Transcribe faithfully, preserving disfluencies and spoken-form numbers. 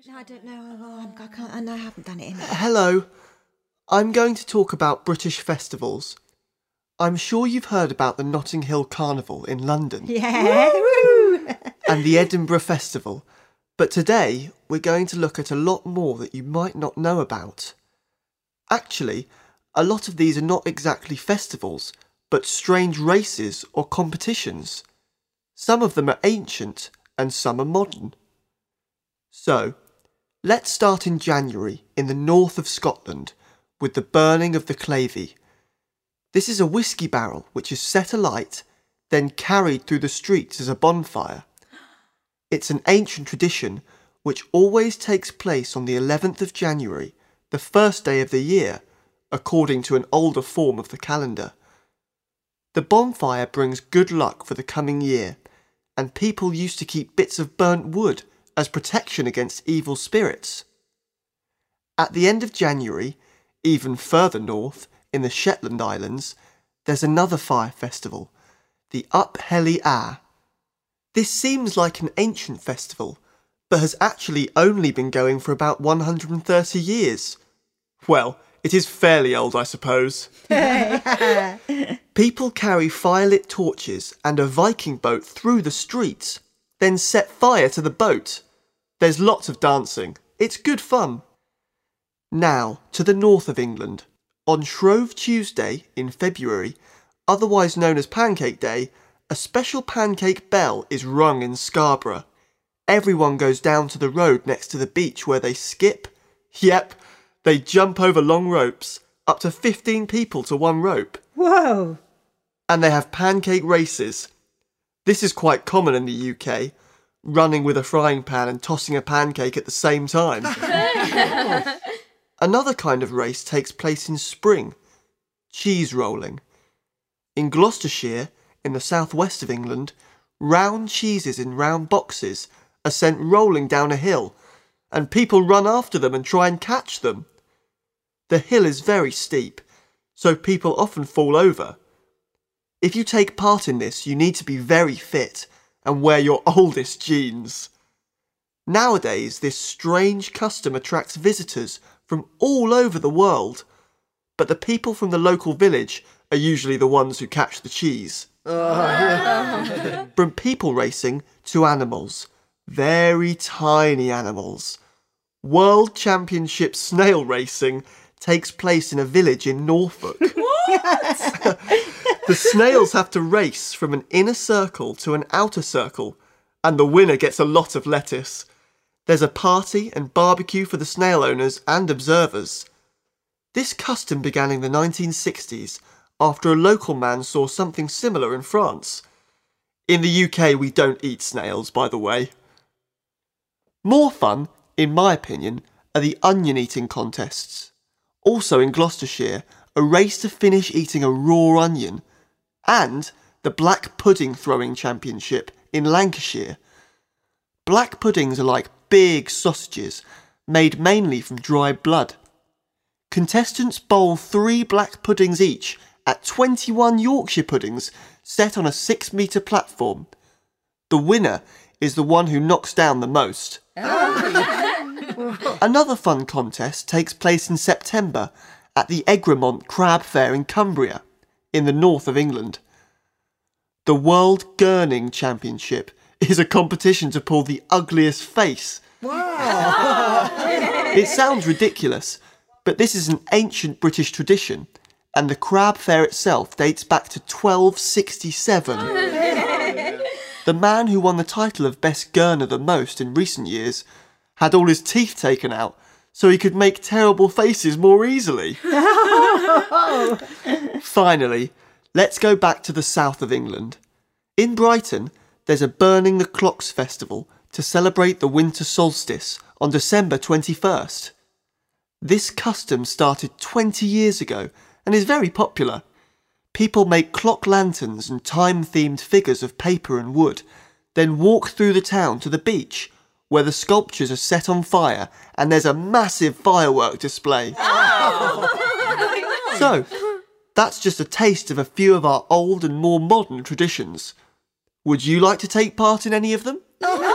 No, I don't know. Oh, I'm, I can't. I know I haven't done it in. Hello. I'm going to talk about British festivals. I'm sure you've heard about the Notting Hill Carnival in London. Yeah. Woo! And the Edinburgh Festival. But today, we're going to look at a lot more that you might not know about. Actually, a lot of these are not exactly festivals, but strange races or competitions. Some of them are ancient and some are modern. So, let's start in January in the north of Scotland with the burning of the Clavey. This is a whiskey barrel which is set alight, then carried through the streets as a bonfire. It's an ancient tradition which always takes place on the eleventh of January, the first day of the year, according to an older form of the calendar. The bonfire brings good luck for the coming year, and people used to keep bits of burnt wood as protection against evil spirits. At the end of January, even further north, in the Shetland Islands, there's another fire festival, the Up Helly Aa. This seems like an ancient festival, but has actually only been going for about one hundred thirty years. Well, it is fairly old, I suppose. People carry firelit torches and a Viking boat through the streets, then set fire to the boat. There's lots of dancing. It's good fun. Now, to the north of England. On Shrove Tuesday in February, otherwise known as Pancake Day, a special pancake bell is rung in Scarborough. Everyone goes down to the road next to the beach where they skip. Yep, they jump over long ropes, up to fifteen people to one rope. Whoa! And they have pancake races. This is quite common in the U K, running with a frying pan and tossing a pancake at the same time. Another kind of race takes place in spring, cheese rolling. In Gloucestershire, in the southwest of England, round cheeses in round boxes are sent rolling down a hill, and people run after them and try and catch them. The hill is very steep, so people often fall over. If you take part in this, you need to be very fit and wear your oldest jeans. Nowadays, this strange custom attracts visitors from all over the world, but the people from the local village are usually the ones who catch the cheese. Oh. From people racing to animals, very tiny animals. World Championship snail racing takes place in a village in Norfolk. What? The snails have to race from an inner circle to an outer circle, and the winner gets a lot of lettuce. There's a party and barbecue for the snail owners and observers. This custom began in the nineteen sixties after a local man saw something similar in France. In the U K, we don't eat snails, by the way. More fun, in my opinion, are the onion eating contests. Also in Gloucestershire, a race to finish eating a raw onion, and the Black Pudding Throwing Championship in Lancashire. Black puddings are like big sausages, made mainly from dry blood. Contestants bowl three black puddings each at twenty-one Yorkshire puddings set on a six metre platform. The winner is the one who knocks down the most. Another fun contest takes place in September at the Egremont Crab Fair in Cumbria, in the north of England. The World Gurning Championship is a competition to pull the ugliest face. Wow. It sounds ridiculous, but this is an ancient British tradition, and the crab fair itself dates back to twelve sixty-seven. The man who won the title of Best Gurner the most in recent years had all his teeth taken out so he could make terrible faces more easily. Finally, let's go back to the south of England. In Brighton, there's a Burning the Clocks festival to celebrate the winter solstice on December twenty-first. This custom started twenty years ago and is very popular. People make clock lanterns and time-themed figures of paper and wood, then walk through the town to the beach, where the sculptures are set on fire and there's a massive firework display. Oh. So, that's just a taste of a few of our old and more modern traditions. Would you like to take part in any of them?